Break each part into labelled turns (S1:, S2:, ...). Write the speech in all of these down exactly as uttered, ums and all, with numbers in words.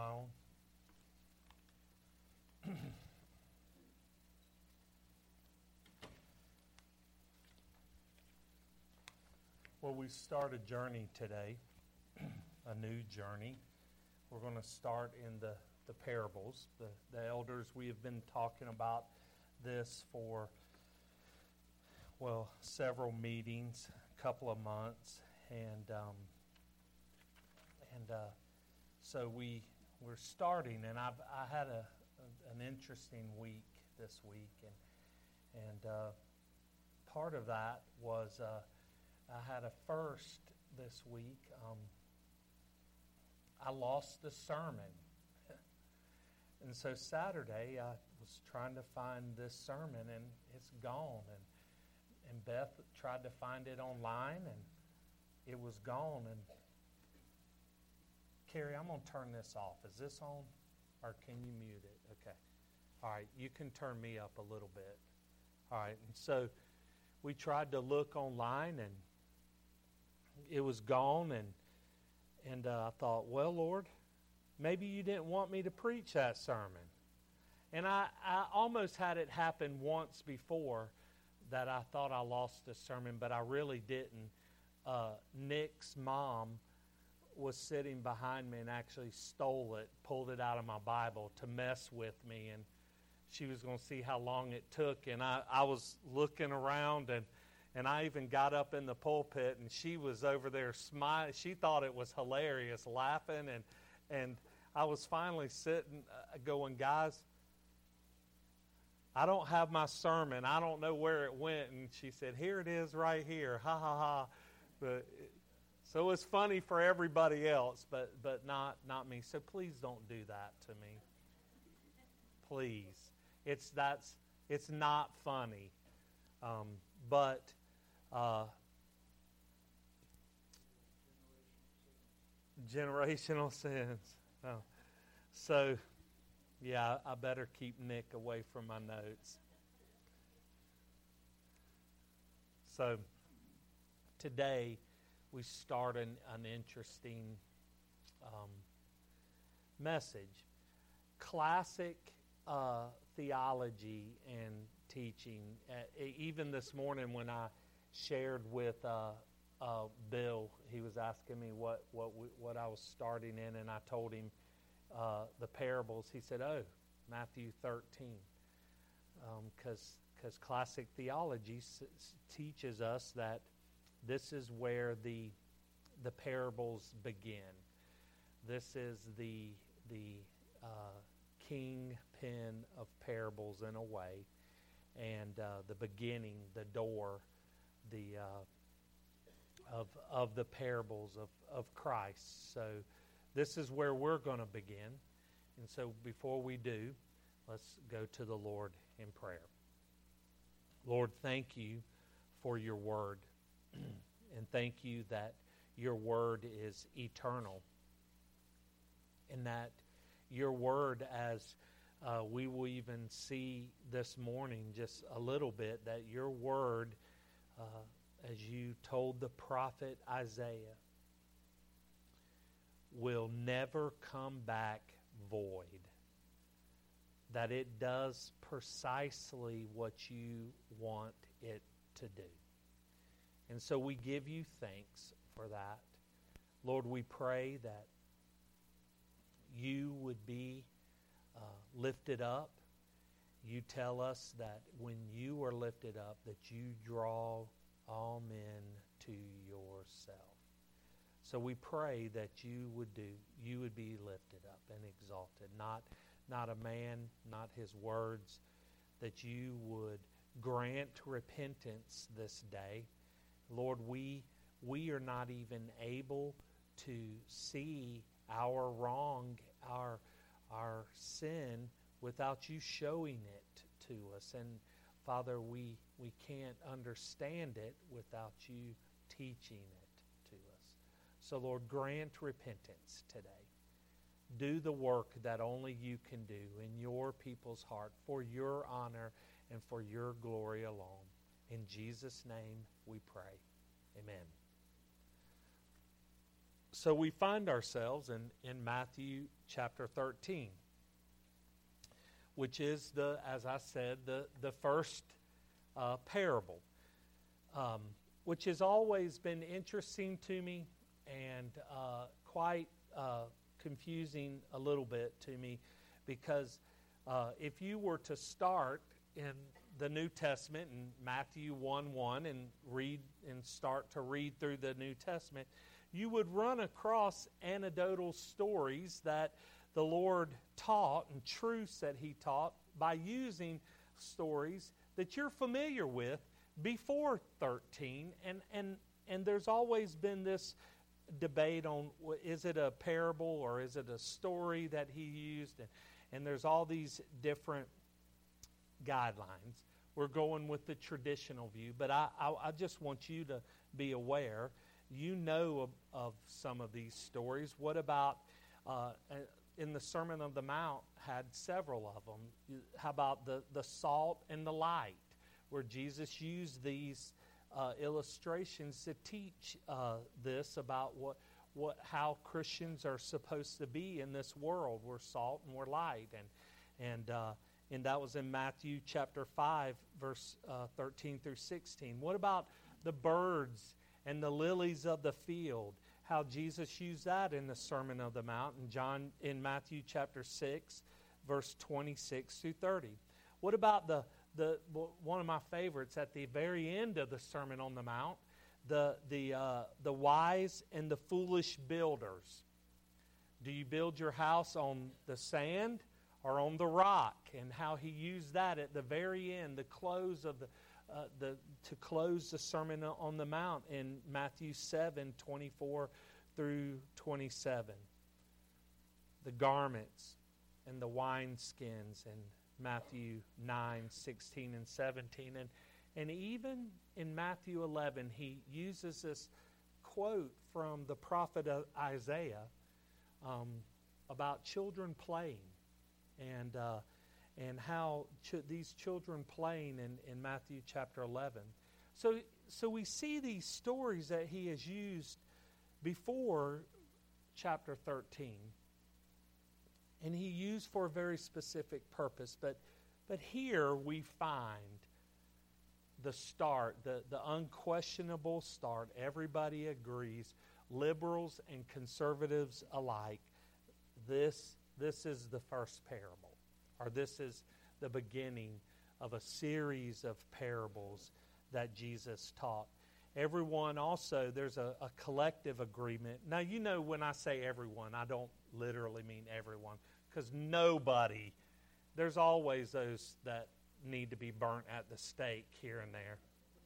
S1: on? Well, we start a journey today, a new journey. We're going to start in the, the parables. The, the elders, we have been talking about this for, well, several meetings, a couple of months, and um, and uh, so we we're starting. And I've I had a, a an interesting week this week, and and uh, part of that was. Uh, I had a first this week. Um, I lost the sermon. And so Saturday, I was trying to find this sermon, and it's gone. And and Beth tried to find it online, and it was gone. And Carrie, I'm going to turn this off. Is this on? Or can you mute it? Okay. All right. You can turn me up a little bit. All right. And so we tried to look online, and it was gone, and and uh, I thought, well, Lord, maybe you didn't want me to preach that sermon. And I, I almost had it happen once before that I thought I lost the sermon, but I really didn't. Uh, Nick's mom was sitting behind me and actually stole it, pulled it out of my Bible to mess with me, and she was going to see how long it took. And I, I was looking around, and And I even got up in the pulpit, and she was over there smiling. She thought it was hilarious, laughing. And and I was finally sitting, uh, going, guys, I don't have my sermon. I don't know where it went. And she said, here it is right here. Ha, ha, ha. But, so it was funny for everybody else, but, but not, not me. So please don't do that to me. Please. It's, that's, it's not funny. Um, but... Uh, generational sins. Oh. So, yeah, I better keep Nick away from my notes. So, today we start an, an interesting um, message. Classic uh, theology and teaching. Uh, even this morning when I shared with uh, uh, Bill. He was asking me what what we, what I was starting in, and I told him uh, the parables. He said, "Oh, Matthew thirteen," because um, because classic theology s- s- teaches us that this is where the the parables begin. This is the the uh, kingpin of parables in a way, and uh, the beginning, the door. The uh, of of the parables of, of Christ. So this is where we're going to begin. And so before we do, let's go to the Lord in prayer. Lord, thank you for your word. And thank you that your word is eternal. And that your word, as uh, we will even see this morning just a little bit, that your word Uh, as you told the prophet Isaiah, will never come back void. That it does precisely what you want it to do. And so we give you thanks for that. Lord, we pray that you would be uh, lifted up. You tell us that when you are lifted up, that you draw all men to yourself. So we pray that you would do, you would be lifted up and exalted, not not a man, not his words, that you would grant repentance this day. Lord, we we are not even able to see our wrong, our our sin, without you showing it to us. And Father, we, we can't understand it without you teaching it to us. So Lord, grant repentance today. Do the work that only you can do in your people's heart for your honor and for your glory alone. In Jesus' name we pray. Amen. so we find ourselves in, in Matthew chapter thirteen, which is, the, as I said, the, the first uh, parable, um, which has always been interesting to me and uh, quite uh, confusing a little bit to me, because uh, if you were to start in the New Testament in Matthew one one and read and start to read through the New Testament, you would run across anecdotal stories that the Lord taught and truths that He taught by using stories that you're familiar with before thirteen. And, and, and there's always been this debate on, is it a parable or is it a story that He used? And, and there's all these different guidelines. We're going with the traditional view, but I, I, I just want you to be aware. You know of, of some of these stories. What about uh, in the Sermon on the Mount had several of them. How about the, the salt and the light, where Jesus used these uh, illustrations to teach uh, this about what what how Christians are supposed to be in this world. We're salt and we're light, and and uh, and that was in Matthew chapter five, verse uh, thirteen through sixteen. What about the birds and the lilies of the field? How Jesus used that in the Sermon on the Mount, in John in Matthew chapter six, verse twenty-six through thirty. What about the the one of my favorites at the very end of the Sermon on the Mount, the the uh, the wise and the foolish builders? Do you build your house on the sand or on the rock? And how he used that at the very end, the close of the uh, the to close the Sermon on the Mount in Matthew seven twenty-four through twenty-seven. The garments and the wineskins in Matthew nine sixteen and seventeen, and and even in Matthew eleven, he uses this quote from the prophet Isaiah um, about children playing, and uh, and how ch- these children playing in, in Matthew chapter eleven. So so we see these stories that he has used before chapter thirteen. And he used for a very specific purpose. But but here we find the start, the, the unquestionable start. Everybody agrees, liberals and conservatives alike, this, this is the first parable. Or this is the beginning of a series of parables that Jesus taught. Everyone also, there's a, a collective agreement. Now, you know when I say everyone, I don't literally mean everyone. Because nobody, there's always those that need to be burnt at the stake here and there.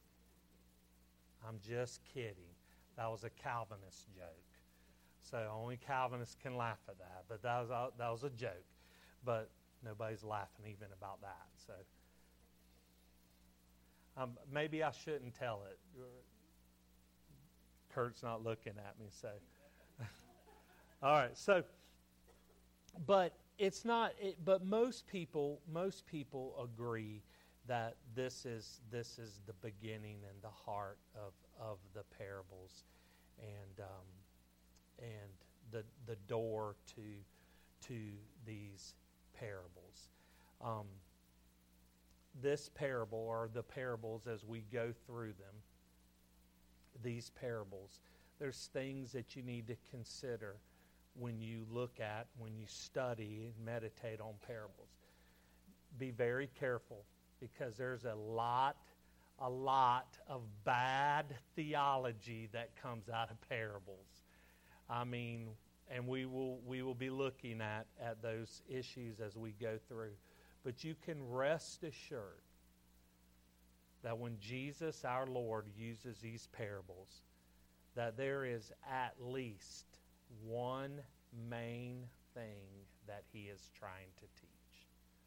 S1: I'm just kidding. That was a Calvinist joke. So only Calvinists can laugh at that. But that was a, that was a joke. But nobody's laughing even about that. So um, maybe I shouldn't tell it. Kurt's not looking at me. So all right. So. But it's not. It, but most people, most people agree that this is this is the beginning and the heart of, of the parables, and um, and the the door to to these parables. Um, this parable, or the parables, as we go through them, these parables, there's things that you need to consider when you look at, when you study and meditate on parables. Be very careful, because there's a lot, a lot of bad theology that comes out of parables. I mean, and we will we will be looking at, at those issues as we go through. But you can rest assured that when Jesus, our Lord, uses these parables, that there is at least one main thing that he is trying to teach.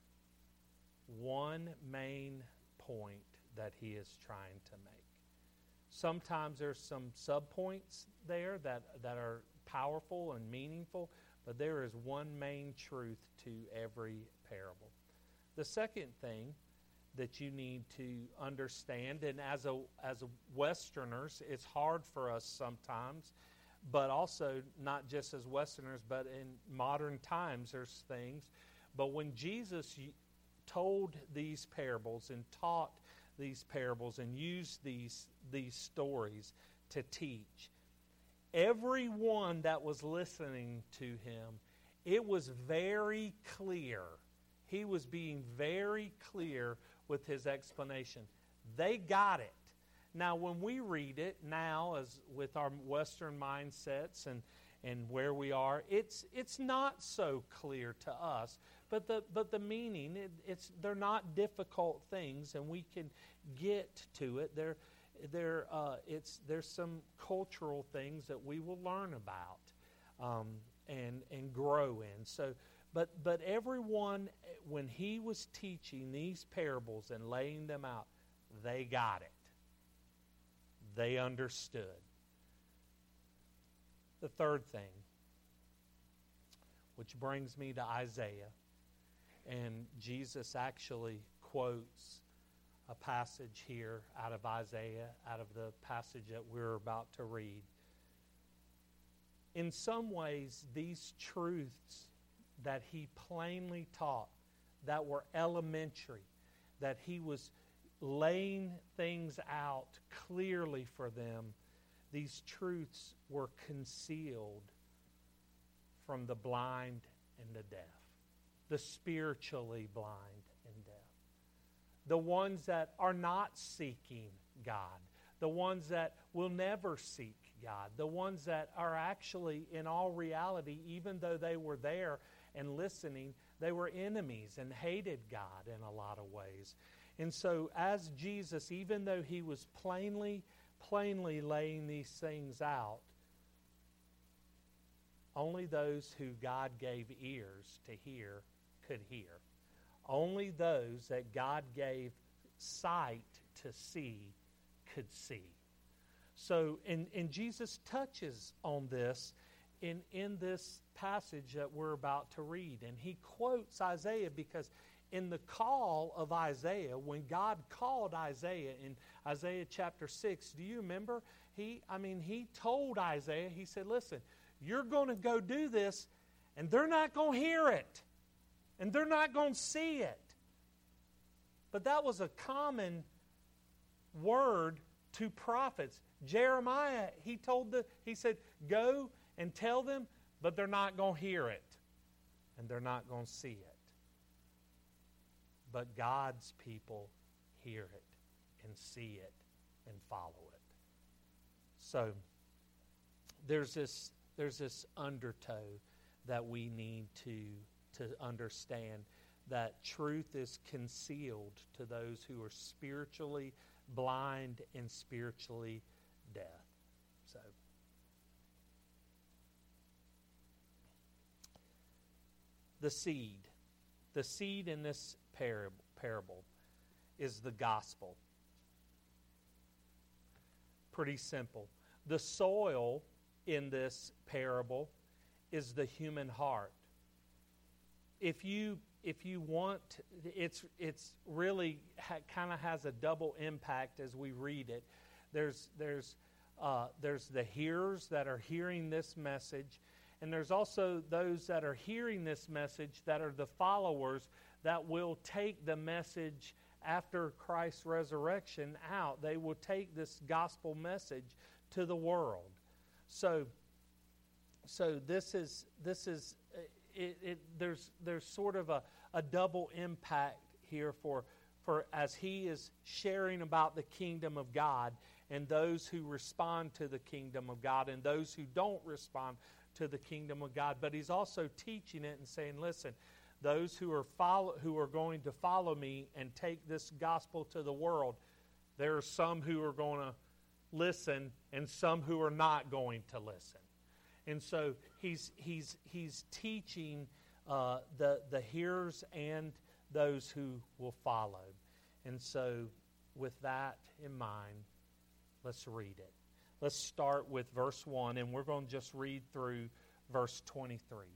S1: One main point that he is trying to make. Sometimes there's some subpoints there that, that are powerful and meaningful, but there is one main truth to every parable. The second thing that you need to understand, and as a as a Westerners, it's hard for us sometimes but also not just as Westerners, but in modern times there's things. But when Jesus told these parables and taught these parables and used these, these stories to teach, everyone that was listening to him, it was very clear. He was being very clear with his explanation. They got it. Now, when we read it now, as with our Western mindsets and, and where we are, it's it's not so clear to us. But the but the meaning, it, it's they're not difficult things, and we can get to it. There, there uh, it's there's some cultural things that we will learn about um, and and grow in. So, but but everyone, when he was teaching these parables and laying them out, they got it. They understood. The third thing, which brings me to Isaiah, and Jesus actually quotes a passage here out of Isaiah, out of the passage that we're about to read. In some ways, these truths that he plainly taught, that were elementary, that he was laying things out clearly for them, these truths were concealed from the blind and the deaf, the spiritually blind and deaf, the ones that are not seeking God, the ones that will never seek God, the ones that are actually, in all reality, even though they were there and listening, they were enemies and hated God in a lot of ways. And so as Jesus, even though he was plainly, plainly laying these things out, only those who God gave ears to hear could hear. Only those that God gave sight to see could see. So, and, and Jesus touches on this in, in this passage that we're about to read. And he quotes Isaiah because in the call of Isaiah, when God called Isaiah in Isaiah chapter six, do you remember? He, I mean, he told Isaiah, he said, listen, you're going to go do this, and they're not going to hear it, and they're not going to see it. But that was a common word to prophets. Jeremiah, he told the, he said, go and tell them, but they're not going to hear it, and they're not going to see it. But God's people hear it and see it and follow it. So there's this there's this undertow that we need to to understand, that truth is concealed to those who are spiritually blind and spiritually deaf. So the seed, the seed in this parable, parable is the gospel. Pretty simple. The soil in this parable is the human heart. If you if you want, it's it's really ha, kind of has a double impact as we read it. There's there's uh, there's the hearers that are hearing this message, and there's also those that are hearing this message that are the followers that will take the message after Christ's resurrection out. They will take this gospel message to the world. So, so this is this is it, it, there's there's sort of a, a double impact here for for as he is sharing about the kingdom of God, and those who respond to the kingdom of God and those who don't respond to the kingdom of God. But he's also teaching it and saying, listen, those who are follow, who are going to follow me and take this gospel to the world, there are some who are going to listen and some who are not going to listen. And so he's he's he's teaching uh, the the hearers and those who will follow. And so with that in mind, let's read it. Let's start with verse one, and we're going to just read through verse twenty-three.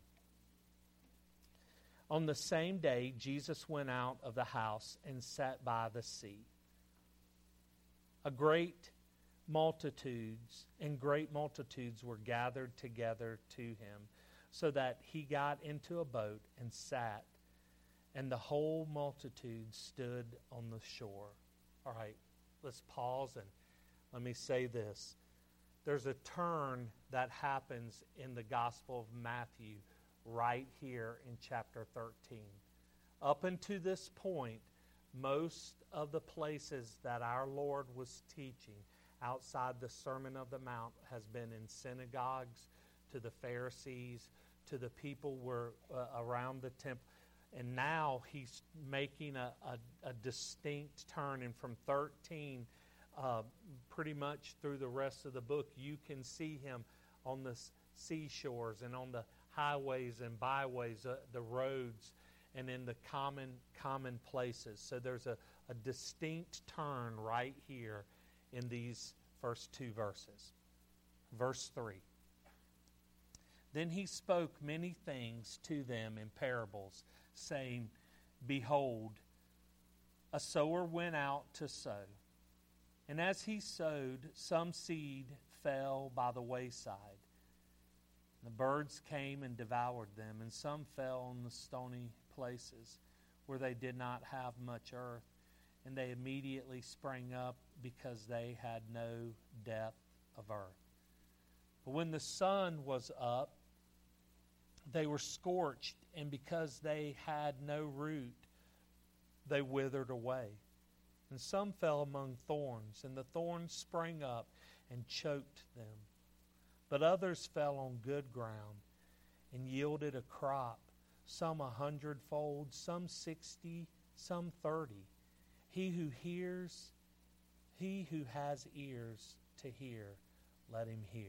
S1: On the same day, Jesus went out of the house and sat by the sea. A great multitudes and great multitudes were gathered together to him, so that he got into a boat and sat, and the whole multitude stood on the shore. All right, let's pause and let me say this. There's a turn that happens in the Gospel of Matthew right here in chapter thirteen. Up until this point, most of the places that our Lord was teaching outside the Sermon of the Mount has been in synagogues, to the Pharisees, to the people were uh, around the temple. And now he's making a, a, a distinct turn. And from thirteen, uh, pretty much through the rest of the book, you can see him on the seashores and on the highways and byways, uh, the roads, and in the common common places. So there's a, a distinct turn right here in these first two verses. Verse three. Then he spoke many things to them in parables, saying, Behold, a sower went out to sow. And as he sowed, some seed fell by the wayside. The birds came and devoured them, and some fell on the stony places where they did not have much earth, and they immediately sprang up because they had no depth of earth. But when the sun was up, they were scorched, and because they had no root, they withered away. And some fell among thorns, and the thorns sprang up and choked them. But others fell on good ground and yielded a crop, some a hundredfold, some sixty, some thirty. He who hears, he who has ears to hear, let him hear.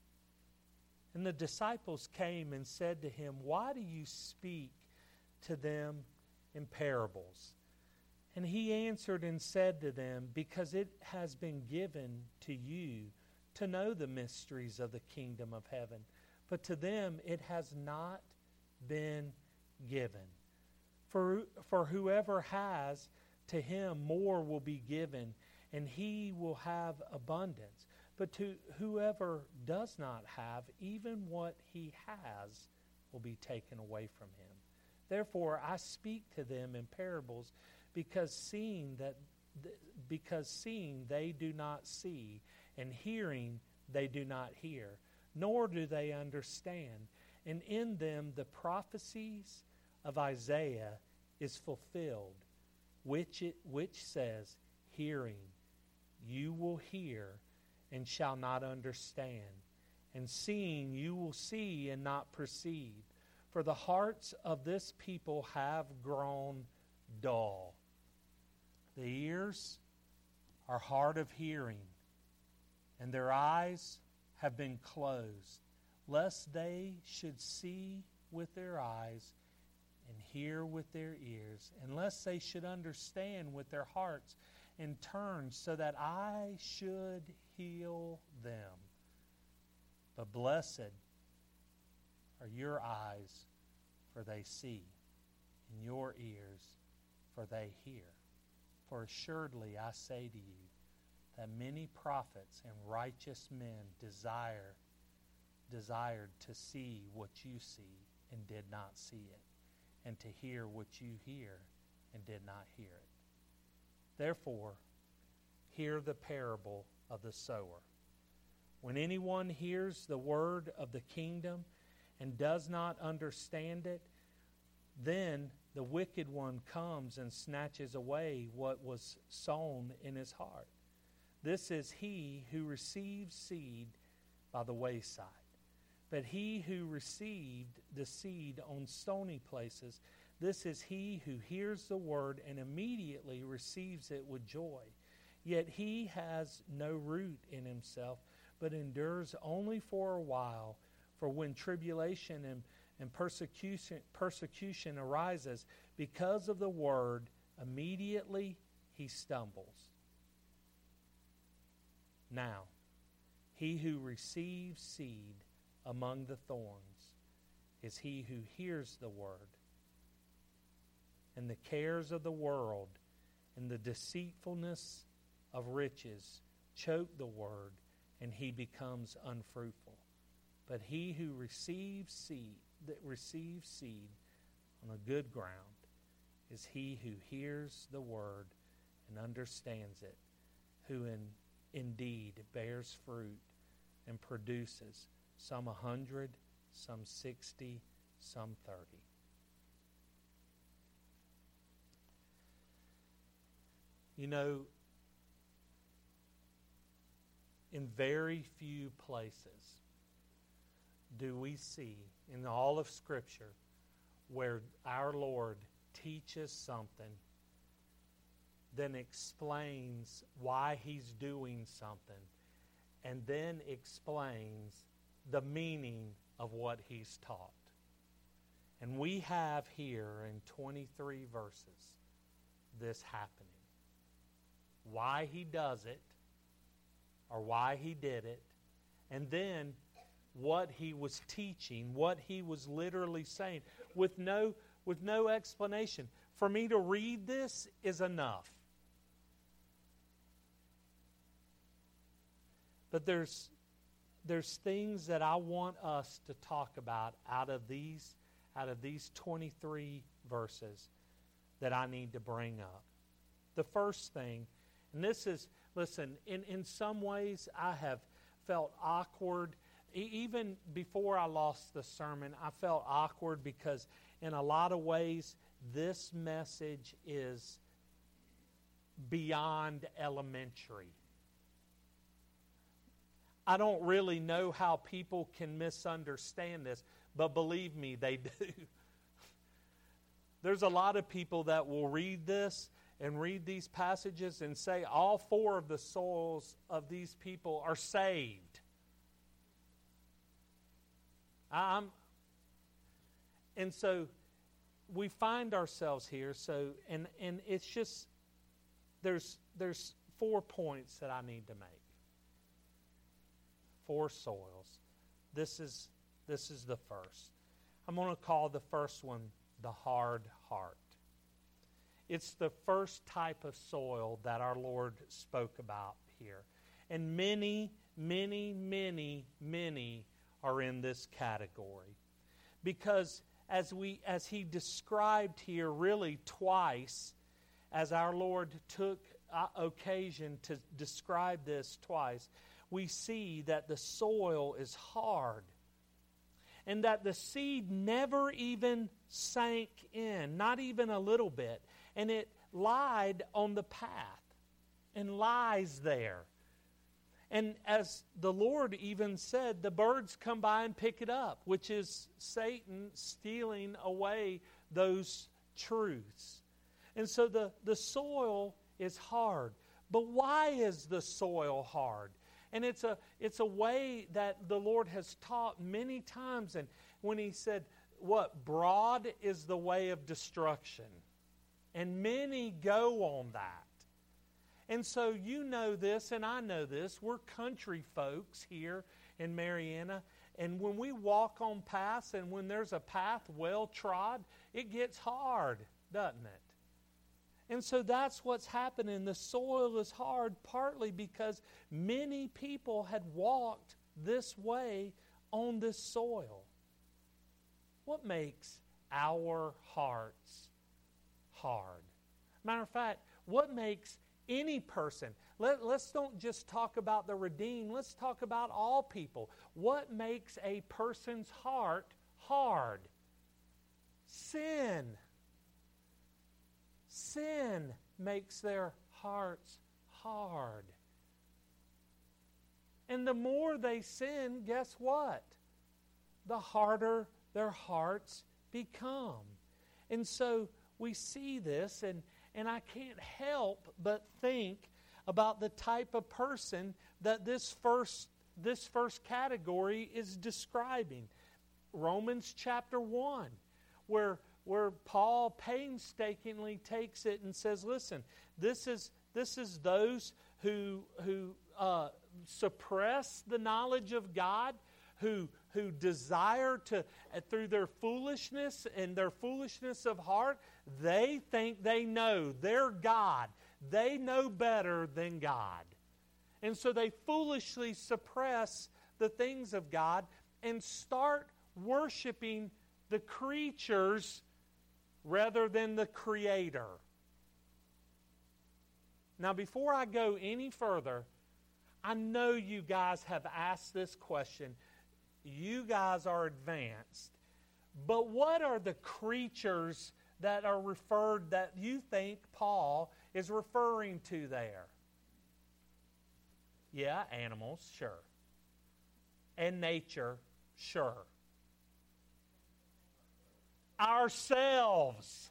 S1: And the disciples came and said to him, Why do you speak to them in parables? And he answered and said to them, Because it has been given to you to know the mysteries of the kingdom of heaven, but to them it has not been given. For, for whoever has, to him more will be given, and he will have abundance. But to whoever does not have, even what he has will be taken away from him. Therefore I speak to them in parables, because seeing that because seeing they do not see, and hearing they do not hear, nor do they understand. And in them the prophecies of Isaiah is fulfilled, which it, which says, Hearing you will hear and shall not understand, and seeing you will see and not perceive. For the hearts of this people have grown dull. The ears are hard of hearing, and their eyes have been closed, lest they should see with their eyes and hear with their ears, and lest they should understand with their hearts and turn, so that I should heal them. But blessed are your eyes, for they see, and your ears, for they hear. For assuredly I say to you, that many prophets and righteous men desire, desired to see what you see and did not see it, and to hear what you hear and did not hear it. Therefore, hear the parable of the sower. When anyone hears the word of the kingdom and does not understand it, then the wicked one comes and snatches away what was sown in his heart. This is he who receives seed by the wayside. But he who received the seed on stony places, this is he who hears the word and immediately receives it with joy. Yet he has no root in himself, but endures only for a while. For when tribulation and, and persecution, persecution arises because of the word, immediately he stumbles. Now, he who receives seed among the thorns is he who hears the word, and the cares of the world and the deceitfulness of riches choke the word, and he becomes unfruitful. But he who receives seed, that receives seed on a good ground, is he who hears the word and understands it, who in, indeed bears fruit and produces some a hundred, some sixty, some thirty. You know, in very few places do we see in all of Scripture where our Lord teaches something, then explains why he's doing something, and then explains the meaning of what he's taught. And we have here in twenty-three verses this happening. Why he does it, or why he did it, and then what he was teaching, what he was literally saying, with no with no explanation. For me to read this is enough. But there's there's things that I want us to talk about out of these out of these twenty-three verses that I need to bring up. The first thing, and this is, listen, in, in some ways I have felt awkward. E- even before I lost the sermon, I felt awkward because in a lot of ways this message is beyond elementary. I don't really know how people can misunderstand this, but believe me, they do. There's a lot of people that will read this and read these passages and say all four of the souls of these people are saved. I'm, and so we find ourselves here. So and and it's just there's there's four points that I need to make. Four soils. This is this is the first. I'm going to call the first one the hard heart. It's the first type of soil that our Lord spoke about here. And many, many, many, many are in this category. Because as we as he described here really twice, as our Lord took uh, occasion to describe this twice, we see that the soil is hard. And that the seed never even sank in, not even a little bit. And it lied on the path and lies there. And as the Lord even said, the birds come by and pick it up, which is Satan stealing away those truths. And so the, the soil is hard. But why is the soil hard? And it's a it's a way that the Lord has taught many times. And when he said, what? Broad is the way of destruction. And many go on that. And so you know this and I know this. We're country folks here in Marianna. And when we walk on paths and when there's a path well trod, it gets hard, doesn't it? And so that's what's happening. The soil is hard partly because many people had walked this way on this soil. What makes our hearts hard? Matter of fact, what makes any person, let, let's don't just talk about the redeemed, let's talk about all people. What makes a person's heart hard? Sin. Sin makes their hearts hard. And the more they sin, guess what? The harder their hearts become. And so we see this, and, and I can't help but think about the type of person that this first, this first category is describing. Romans chapter one, where where Paul painstakingly takes it and says, listen, this is this is those who who uh, suppress the knowledge of God, who who desire to, through their foolishness and their foolishness of heart, they think they know their God. They know better than God. And so they foolishly suppress the things of God and start worshiping the creatures rather than the Creator. Now, before I go any further, I know you guys have asked this question. You guys are advanced. But what are the creatures that are referred, that you think Paul is referring to there? Yeah, animals, sure. And nature, sure. Ourselves.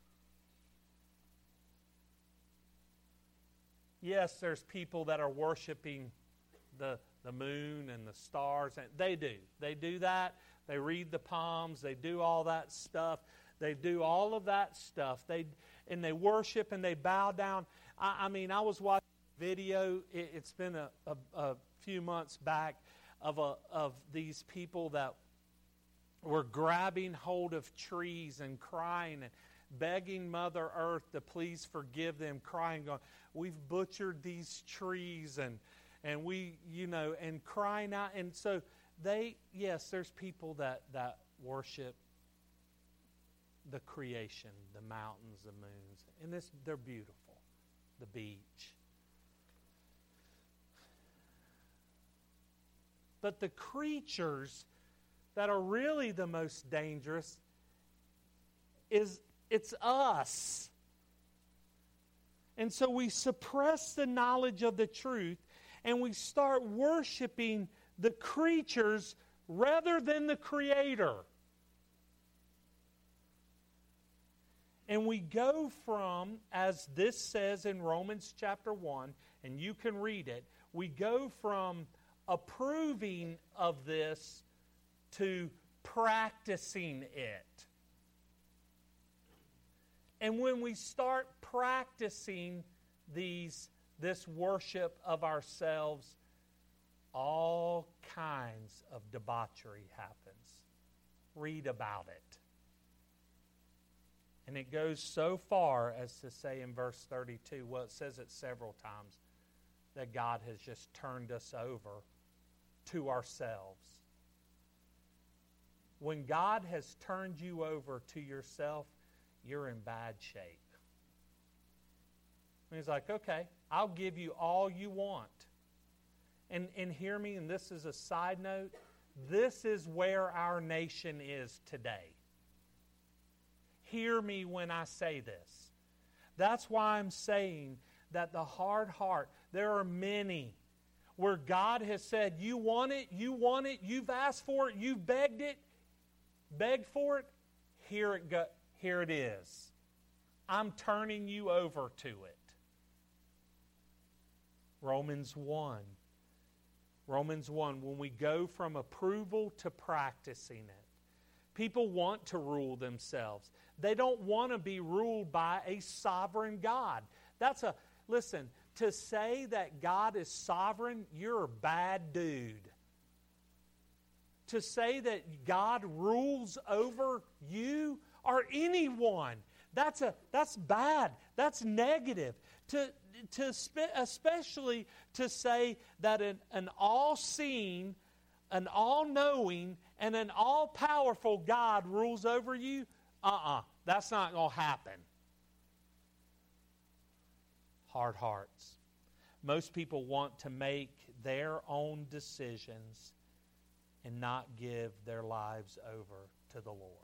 S1: Yes, there's people that are worshiping the, the moon and the stars. And they do. They do that. They read the palms. They do all that stuff. They do all of that stuff. They and they worship and they bow down. I, I mean, I was watching a video. It, it's been a, a, a few months back of a, of these people that were grabbing hold of trees and crying and begging Mother Earth to please forgive them, crying, going, we've butchered these trees and and we, you know, and crying out. And so they, yes, there's people that, that worship the creation, the mountains, the moons. And this, they're beautiful. The beach. But the creatures that are really the most dangerous is it's us. And so we suppress the knowledge of the truth and we start worshiping the creatures rather than the Creator. And we go from, as this says in Romans chapter one, and you can read it, we go from approving of this to practicing it. And when we start practicing these, this worship of ourselves, all kinds of debauchery happens. Read about it. And it goes so far as to say in verse thirty-two, well, it says it several times, that God has just turned us over to ourselves. When God has turned you over to yourself, you're in bad shape. And He's like, okay, I'll give you all you want. And, and hear me, and this is a side note, this is where our nation is today. Hear me when I say this. That's why I'm saying that the hard heart, there are many where God has said, you want it, you want it, you've asked for it, you've begged it, begged for it, here it go, here it is. I'm turning you over to it. Romans one. Romans one, when we go from approval to practicing it. People want to rule themselves. They don't want to be ruled by a sovereign God. That's a, listen, to say that God is sovereign, you're a bad dude. To say that God rules over you or anyone, that's a that's bad. That's negative. To to spe- especially to say that an, an all-seeing, an all-knowing, and an all-powerful God rules over you, uh-uh, that's not going to happen. Hard hearts. Most people want to make their own decisions and not give their lives over to the Lord.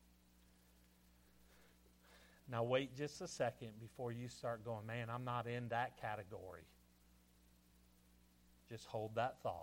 S1: Now wait just a second before you start going, man, I'm not in that category. Just hold that thought.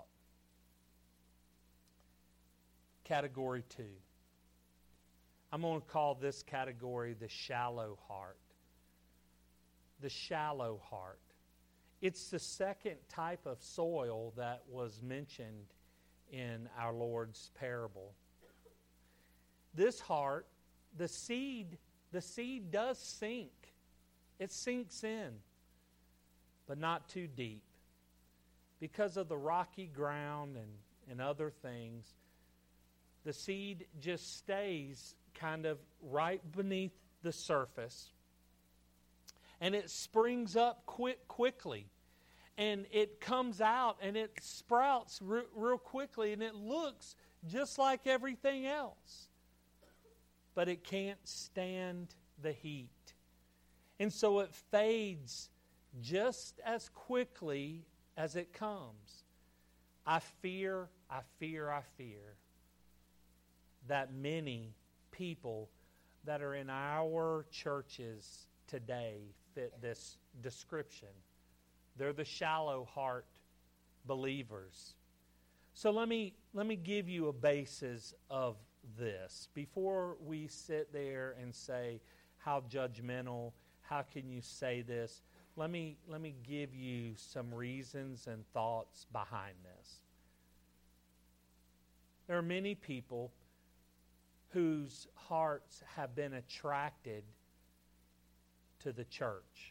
S1: Category two. I'm going to call this category the shallow heart. The shallow heart. It's the second type of soil that was mentioned in our Lord's parable. This heart, the seed, the seed does sink. It sinks in, but not too deep. Because of the rocky ground and, and other things, the seed just stays kind of right beneath the surface. And it springs up quick, quickly. and it comes out and it sprouts re- real quickly, and it looks just like everything else. But it can't stand the heat. And so it fades just as quickly as it comes. I fear, I fear, I fear that many people that are in our churches today fit this description. They're the shallow heart believers. So let me let me give you a basis of this. Before we sit there and say, how judgmental, how can you say this? Let me let me give you some reasons and thoughts behind this. There are many people whose hearts have been attracted to the church.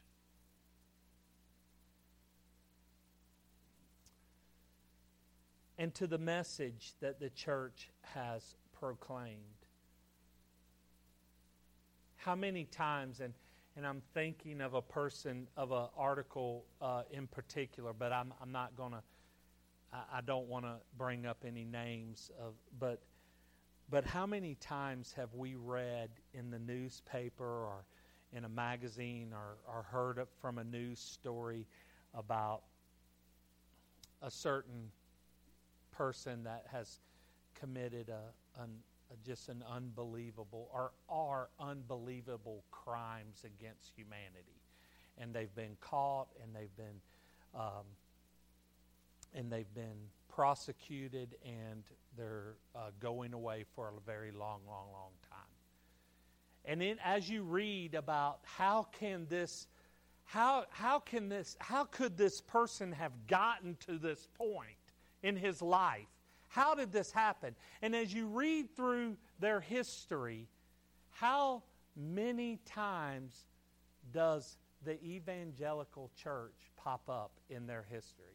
S1: And to the message that the church has proclaimed. How many times, and, and I'm thinking of a person, of an article uh, in particular, but I'm, I'm not going to, I, I don't want to bring up any names, of, but But how many times have we read in the newspaper or in a magazine or, or heard it from a news story about a certain person that has committed a, an, a just an unbelievable or are unbelievable crimes against humanity, and they've been caught and they've been um, and they've been prosecuted, and they're uh, going away for a very long, long, long time. And then, as you read about how can this, how how can this, how could this person have gotten to this point in his life? How did this happen? And as you read through their history, how many times does the evangelical church pop up in their history?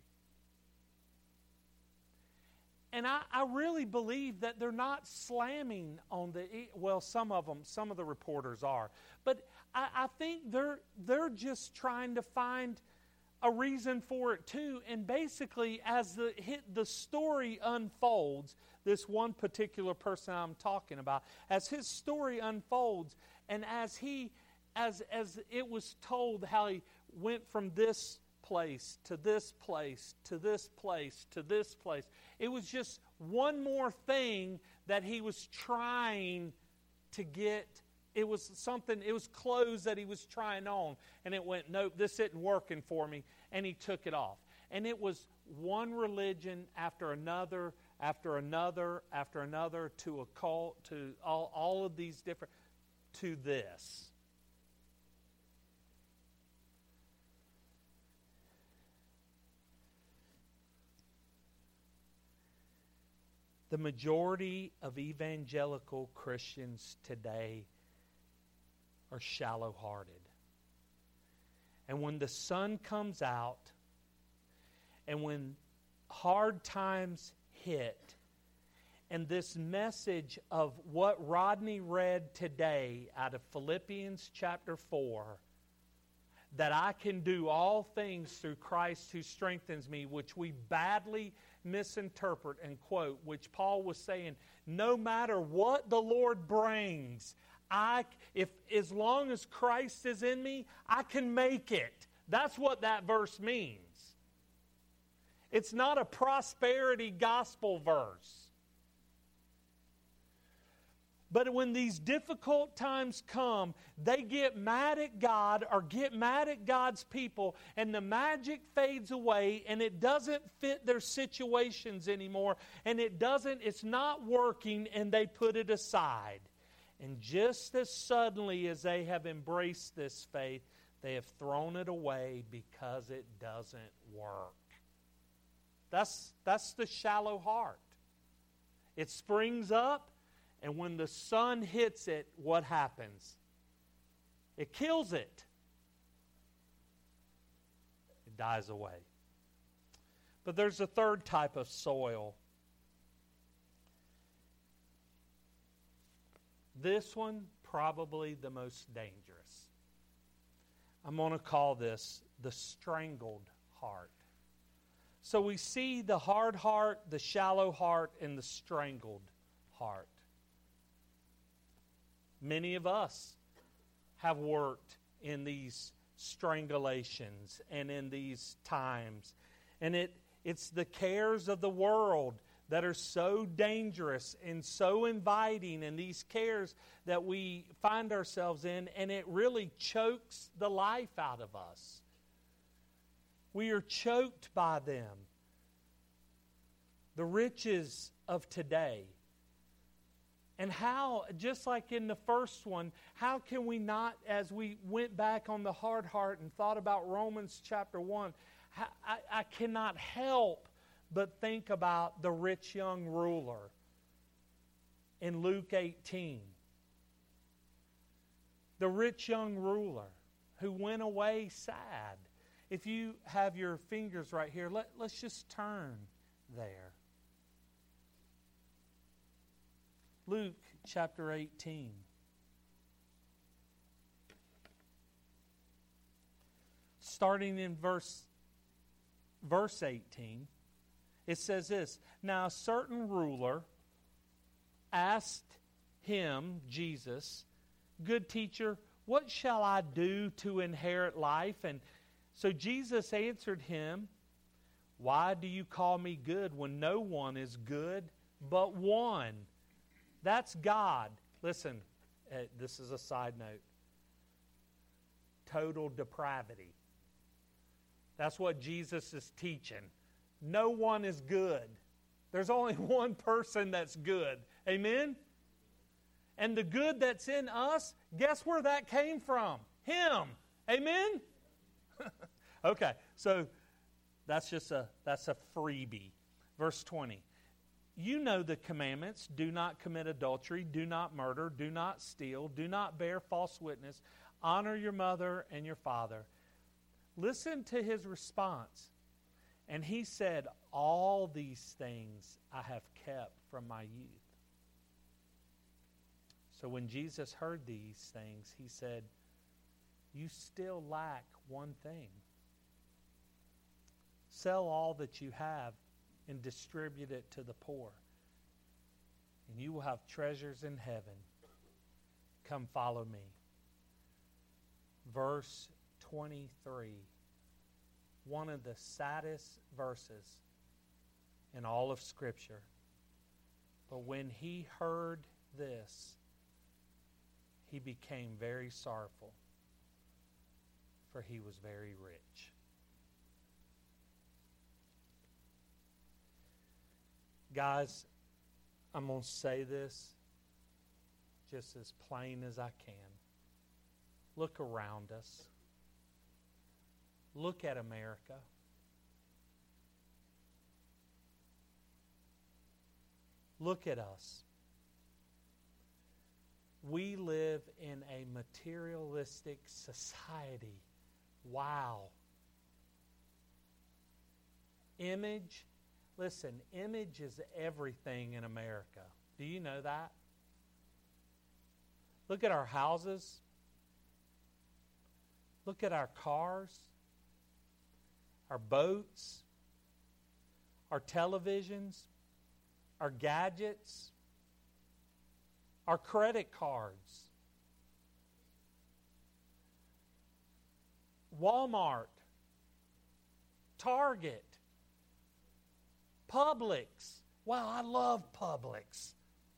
S1: And I, I really believe that they're not slamming on the, well, some of them, some of the reporters are. But I, I think they're they're just trying to find a reason for it too. And basically, as the hit, the story unfolds, this one particular person I'm talking about, as his story unfolds, and as he, as as it was told how he went from this place to this place to this place to this place. It was just one more thing that he was trying to get. It was something, it was clothes that he was trying on. And it went, nope, this isn't working for me. And he took it off. And it was one religion after another, after another, after another, to a cult, to all, all of these different, to this. The majority of evangelical Christians today are shallow-hearted. And when the sun comes out, and when hard times hit, and this message of what Rodney read today out of Philippians chapter four, that I can do all things through Christ who strengthens me, which we badly misinterpret and quote, which Paul was saying, no matter what the Lord brings, I, if as long as Christ is in me, I can make it. That's what that verse means. It's not a prosperity gospel verse. But when these difficult times come, they get mad at God or get mad at God's people, and the magic fades away, and it doesn't fit their situations anymore, and it doesn't, it's not working, and they put it aside. And just as suddenly as they have embraced this faith, they have thrown it away because it doesn't work. That's, that's the shallow heart. It springs up, and when the sun hits it, what happens? It kills it. It dies away. But there's a third type of soil. This one, probably the most dangerous. I'm going to call this the strangled heart. So we see the hard heart, the shallow heart, and the strangled heart. Many of us have worked in these strangulations and in these times. And it it's the cares of the world that are so dangerous and so inviting, and these cares that we find ourselves in, and it really chokes the life out of us. We are choked by them. The riches of today. And how, just like in the first one, how can we not, as we went back on the hard heart and thought about Romans chapter one, I, I cannot help but think about the rich young ruler in Luke eighteen. The rich young ruler who went away sad. If you have your fingers right here, let, let's just turn there. Luke chapter eighteen. Starting in verse, verse eighteen, it says this, Now a certain ruler asked him, Jesus, Good teacher, what shall I do to inherit life? And so Jesus answered him, Why do you call me good when no one is good but one? That's God. Listen, uh, this is a side note. Total depravity. That's what Jesus is teaching. No one is good. There's only one person that's good. Amen? And the good that's in us, guess where that came from? Him. Amen? Okay, so that's just a that's a freebie. Verse twenty. You know the commandments. Do not commit adultery. Do not murder. Do not steal. Do not bear false witness. Honor your mother and your father. Listen to his response. And he said, All these things I have kept from my youth. So when Jesus heard these things, he said, You still lack one thing. Sell all that you have and distribute it to the poor, and you will have treasures in heaven. Come follow me. Verse twenty-three, one of the saddest verses in all of Scripture. But when he heard this, he became very sorrowful, for he was very rich. Guys, I'm going to say this just as plain as I can. Look around us. Look at America. Look at us. We live in a materialistic society. Wow. Image. Listen, image is everything in America. Do you know that? Look at our houses. Look at our cars, our boats, our televisions, our gadgets, our credit cards. Walmart, Target, Publix. Wow, I love Publix.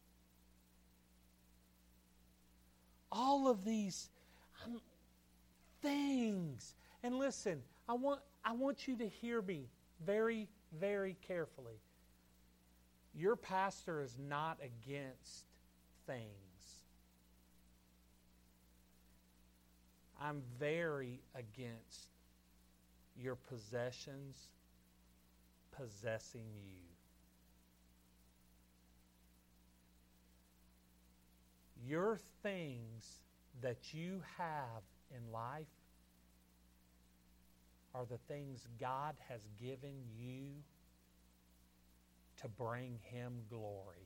S1: All of these um, things. And listen, I want I want you to hear me very, very carefully. Your pastor is not against things. I'm very against your possessions possessing you. Your things that you have in life are the things God has given you to bring Him glory.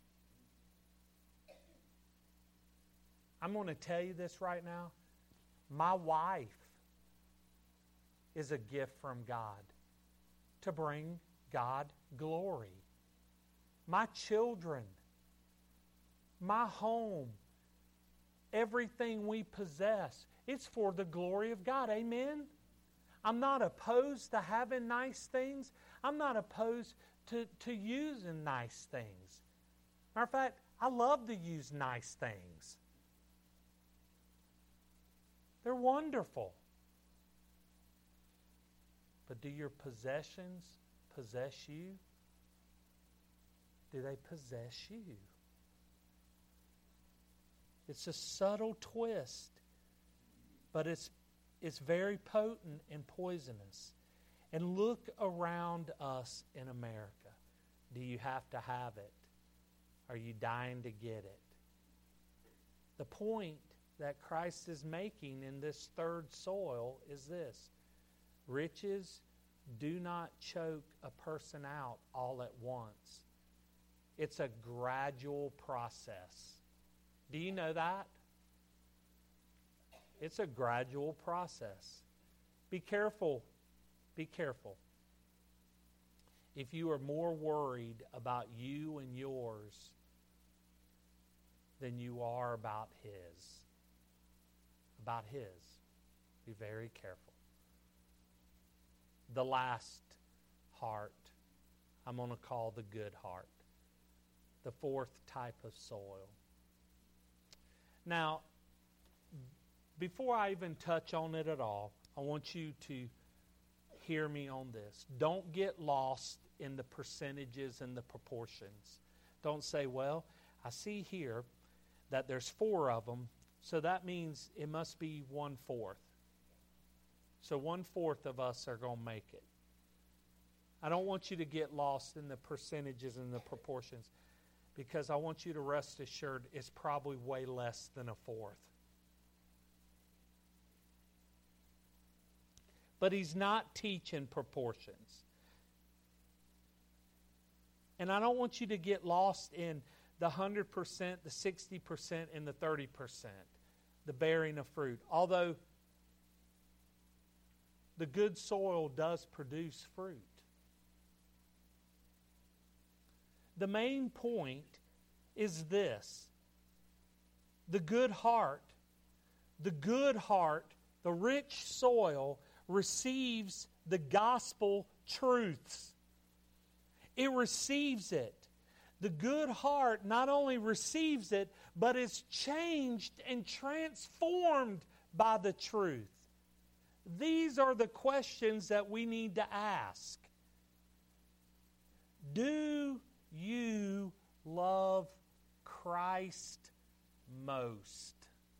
S1: I'm going to tell you this right now. My wife is a gift from God to bring God glory. My children, my home, everything we possess, it's for the glory of God. Amen? I'm not opposed to having nice things. I'm not opposed to, to using nice things. Matter of fact, I love to use nice things. They're wonderful. But do your possessions possess you? Do they possess you? It's a subtle twist, but it's it's very potent and poisonous. And look around us in America. Do you have to have it? Are you dying to get it? The point that Christ is making in this third soil is this: riches do not choke a person out all at once. It's a gradual process. Do you know that? It's a gradual process. Be careful. Be careful. If you are more worried about you and yours than you are about His. About His. Be very careful. The last heart, I'm going to call the good heart. The fourth type of soil. Now, before I even touch on it at all, I want you to hear me on this. Don't get lost in the percentages and the proportions. Don't say, well, I see here that there's four of them, so that means it must be one-fourth. So one-fourth of us are going to make it. I don't want you to get lost in the percentages and the proportions, because I want you to rest assured it's probably way less than a fourth. But He's not teaching proportions. And I don't want you to get lost in the one hundred percent, the sixty percent, and the thirty percent, the bearing of fruit. Although the good soil does produce fruit. The main point is this: the good heart, the good heart, the rich soil receives the gospel truths. It receives it. The good heart not only receives it, but is changed and transformed by the truth. These are the questions that we need to ask. Do you love Christ most?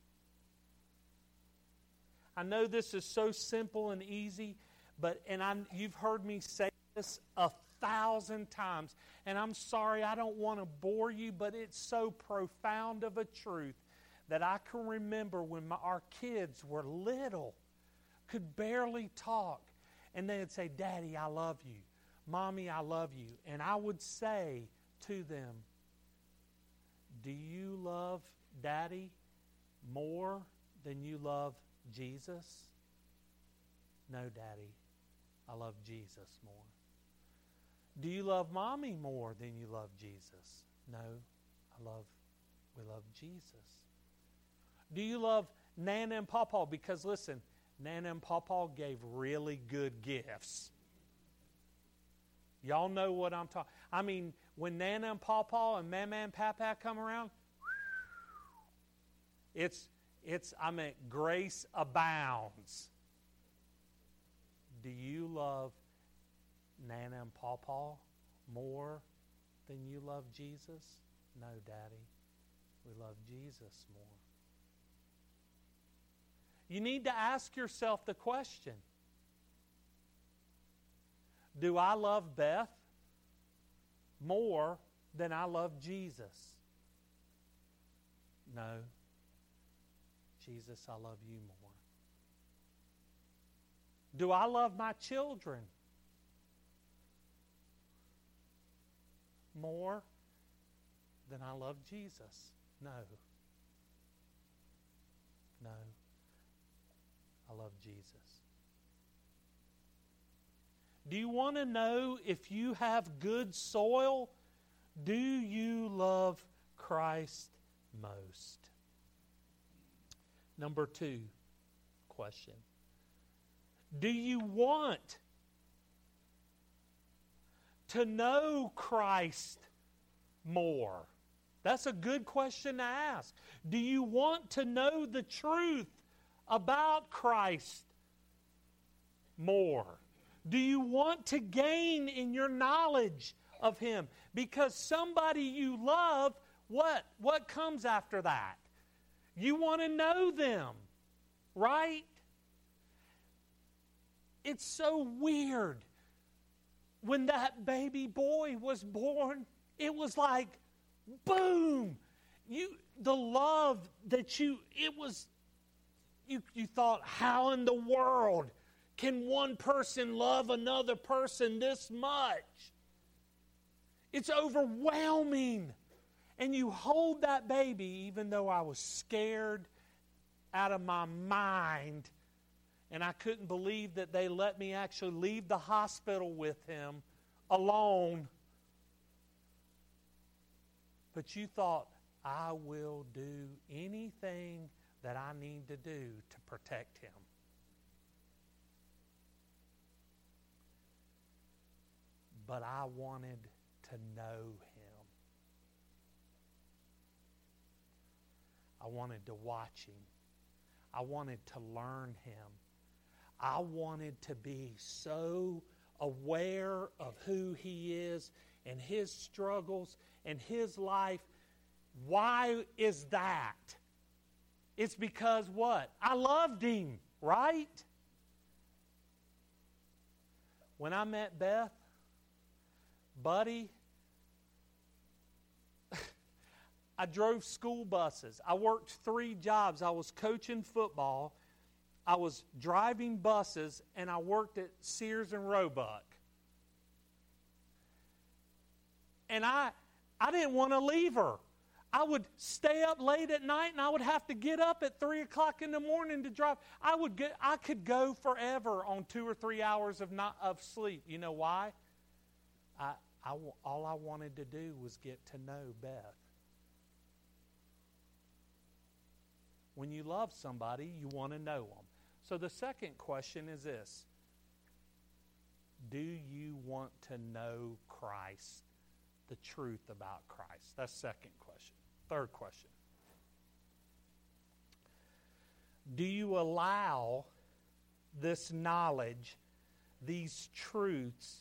S1: I know this is so simple and easy, but and I, you've heard me say this a thousand times, and I'm sorry I don't want to bore you, but it's so profound of a truth that I can remember when my, our kids were little, could barely talk, and they'd say, Daddy, I love you. Mommy, I love you. And I would say to them, do you love Daddy more than you love Jesus? No, Daddy, I love Jesus more. Do you love Mommy more than you love Jesus? No, I love, we love Jesus. Do you love Nana and Pawpaw? Because listen, Nana and Pawpaw gave really good gifts. Y'all know what I'm talking. I mean, when Nana and Pawpaw and Mama and Papa come around, it's it's I mean, grace abounds. Do you love Nana and Pawpaw more than you love Jesus? No, Daddy. We love Jesus more. You need to ask yourself the question, do I love Beth more than I love Jesus? No. Jesus, I love you more. Do I love my children more than I love Jesus? No. No. I love Jesus. Do you want to know if you have good soil? Do you love Christ most? Number two question. Do you want to know Christ more? That's a good question to ask. Do you want to know the truth about Christ more? Do you want to gain in your knowledge of Him? Because somebody you love, what? What comes after that? You want to know them, right? It's so weird. When that baby boy was born, it was like, boom! You, the love that you, it was, you, you thought, how in the world can one person love another person this much? It's overwhelming. And you hold that baby, even though I was scared out of my mind, and I couldn't believe that they let me actually leave the hospital with him alone. But you thought, I will do anything that I need to do to protect him. But I wanted to know him. I wanted to watch him. I wanted to learn him. I wanted to be so aware of who he is and his struggles and his life. Why is that? It's because what? I loved him, right? When I met Beth, buddy, I drove school buses. I worked three jobs. I was coaching football, I was driving buses, and I worked at Sears and Roebuck. And I I didn't want to leave her. I would stay up late at night, and I would have to get up at three o'clock in the morning to drive. I would get, I could go forever on two or three hours of not of sleep. You know why? I, I all I wanted to do was get to know Beth. When you love somebody, you want to know them. So the second question is this: do you want to know Christ? The truth about Christ. That's the second question. Third question. Do you allow this knowledge, these truths,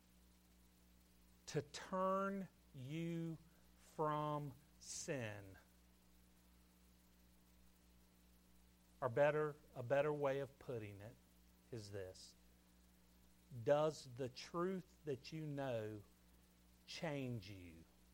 S1: to turn you from sin? Or better, a better way of putting it is this: does the truth that you know change you?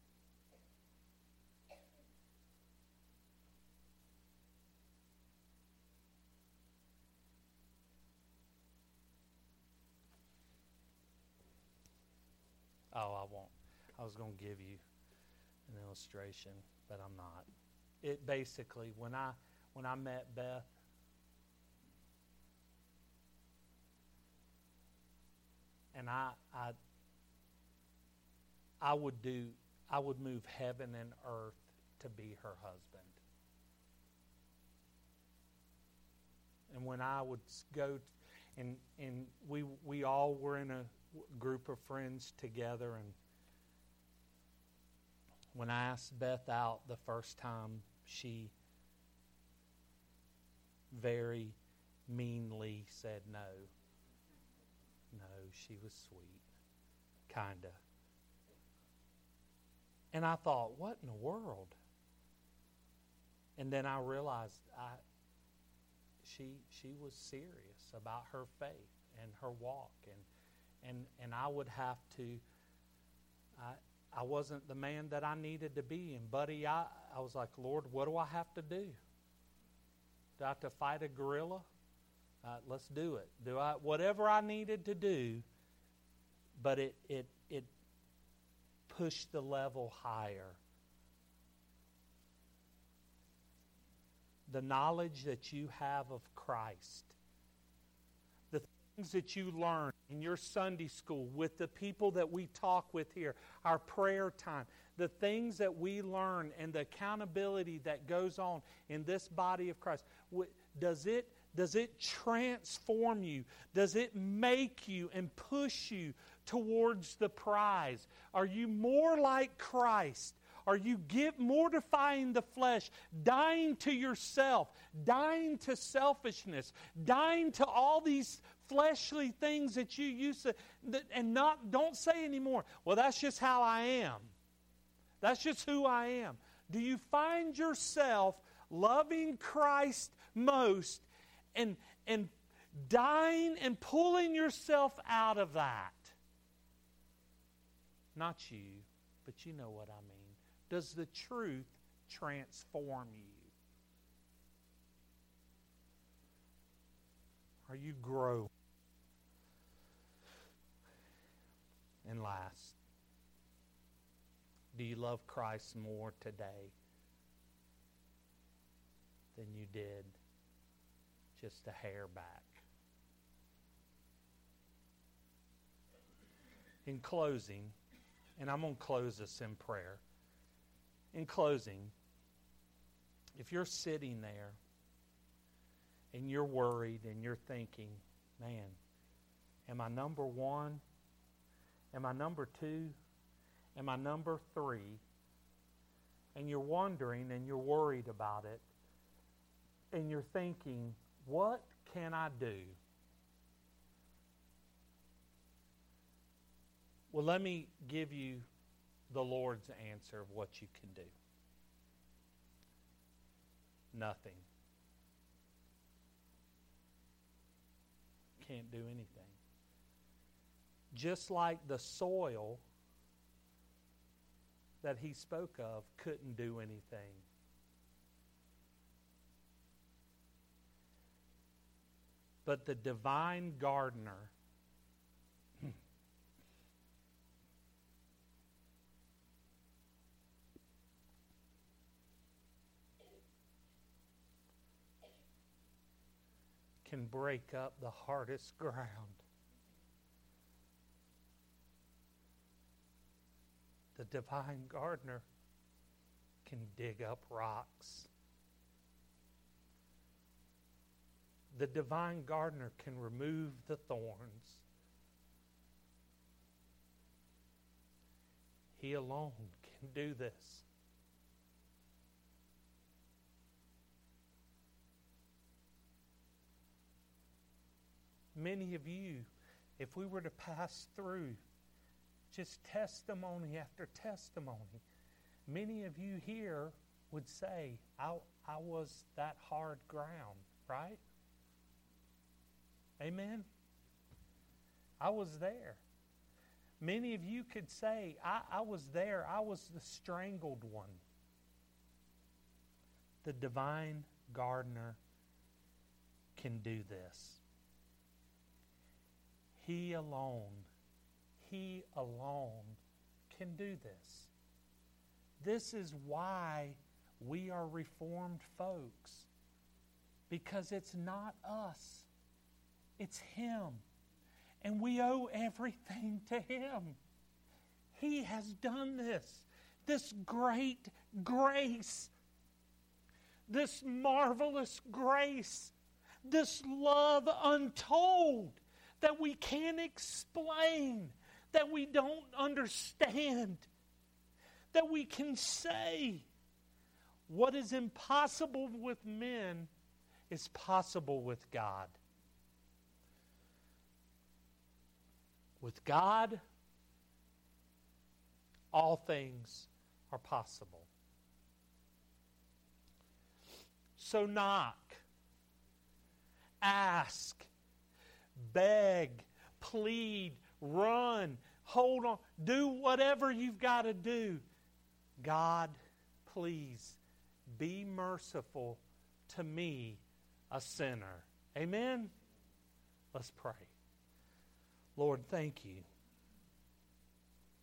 S1: Oh, I won't. I was going to give you an illustration, but I'm not. It basically, when I when I met Beth, and I I I would do, I would move heaven and earth to be her husband. And when I would go, and and we we all were in a group of friends together, and when I asked Beth out the first time, she very meanly said no. No, she was sweet, kinda. And I thought, what in the world? And then I realized I, she she was serious about her faith and her walk, and and and I would have to. I I wasn't the man that I needed to be, and buddy, I I was like, Lord, what do I have to do? Do I have to fight a gorilla? Uh, let's do it. Do I whatever I needed to do, but it it it. push the level higher. The knowledge that you have of Christ, the things that you learn in your Sunday school, with the people that we talk with here, our prayer time, the things that we learn and the accountability that goes on in this body of Christ, does it, does it transform you? Does it make you and push you towards the prize? Are you more like Christ? Are you give, mortifying the flesh, dying to yourself, dying to selfishness, dying to all these fleshly things that you used to, that, and not don't say anymore, well, that's just how I am. That's just who I am. Do you find yourself loving Christ most and, and dying and pulling yourself out of that? Not you, but you know what I mean. Does the truth transform you? Are you growing? And last, do you love Christ more today than you did just a hair back? In closing, and I'm going to close this in prayer. In closing, if you're sitting there and you're worried and you're thinking, man, am I number one? Am I number two? Am I number three? And you're wondering and you're worried about it, and you're thinking, what can I do? Well, let me give you the Lord's answer of what you can do. Nothing. Can't do anything. Just like the soil that he spoke of couldn't do anything. But the divine gardener can break up the hardest ground. The divine gardener can dig up rocks. The divine gardener can remove the thorns. He alone can do this. Many of you, if we were to pass through just testimony after testimony, many of you here would say, I, I was that hard ground, right? Amen? I was there. Many of you could say, I, I was there. I was the strangled one. The divine gardener can do this. He alone, He alone can do this. This is why we are Reformed folks. Because it's not us. It's Him. And we owe everything to Him. He has done this. This great grace. This marvelous grace. This love untold that we can't explain, that we don't understand, that we can say what is impossible with men is possible with God. With God, all things are possible. So knock, ask, beg, plead, run, hold on, do whatever you've got to do. God, please be merciful to me, a sinner. Amen? Let's pray. Lord, thank you